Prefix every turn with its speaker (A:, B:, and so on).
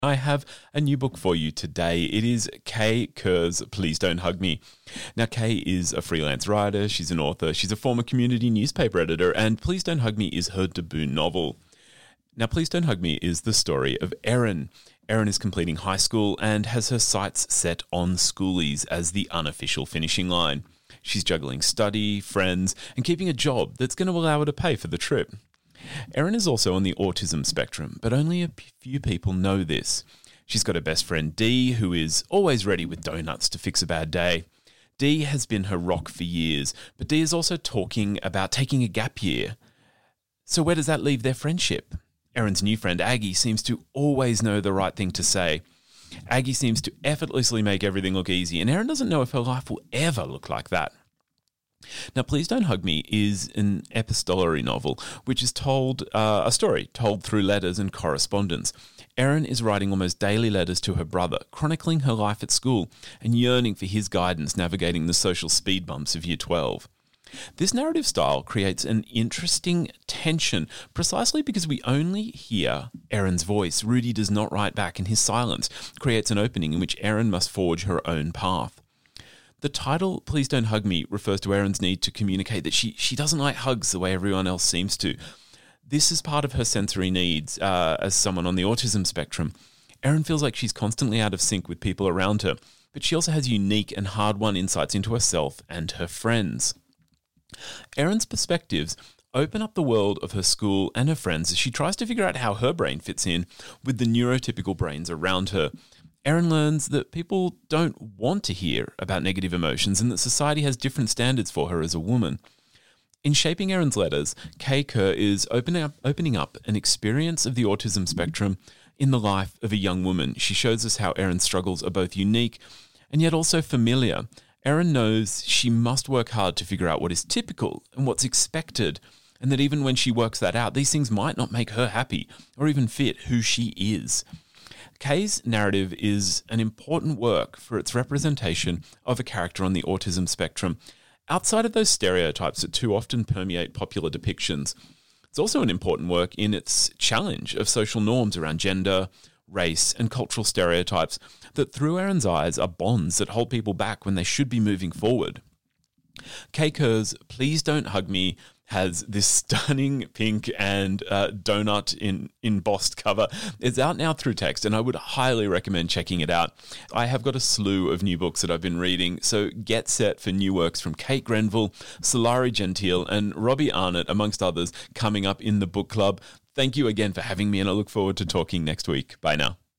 A: I have a new book for you today. It is Kay Kerr's Please Don't Hug Me. Now, Kay is a freelance writer, she's an author, she's a former community newspaper editor, and Please Don't Hug Me is her debut novel. Now, Please Don't Hug Me is the story of Erin. Erin is completing high school and has her sights set on schoolies as the unofficial finishing line. She's juggling study, friends, and keeping a job that's going to allow her to pay for the trip. Erin is also on the autism spectrum, but only a few people know this. She's got her best friend Dee, who is always ready with donuts to fix a bad day. Dee has been her rock for years, but Dee is also talking about taking a gap year. So where does that leave their friendship? Erin's new friend Aggie seems to always know the right thing to say. Aggie seems to effortlessly make everything look easy, and Erin doesn't know if her life will ever look like that. Now, Please Don't Hug Me is an epistolary novel, which is a story told through letters and correspondence. Erin is writing almost daily letters to her brother, chronicling her life at school and yearning for his guidance navigating the social speed bumps of Year 12. This narrative style creates an interesting tension precisely because we only hear Erin's voice. Rudy does not write back, and his silence creates an opening in which Erin must forge her own path. The title, Please Don't Hug Me, refers to Erin's need to communicate that she doesn't like hugs the way everyone else seems to. This is part of her sensory needs as someone on the autism spectrum. Erin feels like she's constantly out of sync with people around her, but she also has unique and hard-won insights into herself and her friends. Erin's perspectives open up the world of her school and her friends as she tries to figure out how her brain fits in with the neurotypical brains around her. Erin learns that people don't want to hear about negative emotions and that society has different standards for her as a woman. In shaping Erin's letters, Kay Kerr is opening up an experience of the autism spectrum in the life of a young woman. She shows us how Erin's struggles are both unique and yet also familiar. Erin knows she must work hard to figure out what is typical and what's expected, and that even when she works that out, these things might not make her happy or even fit who she is. Kay's narrative is an important work for its representation of a character on the autism spectrum, outside of those stereotypes that too often permeate popular depictions. It's also an important work in its challenge of social norms around gender, race, and cultural stereotypes that through Erin's eyes are bonds that hold people back when they should be moving forward. Kay Kerr's Please Don't Hug Me has this stunning pink and donut embossed cover. It's out now through text, and I would highly recommend checking it out. I have got a slew of new books that I've been reading, so get set for new works from Kate Grenville, Solari Gentile, and Robbie Arnott, amongst others, coming up in the book club. Thank you again for having me, and I look forward to talking next week. Bye now.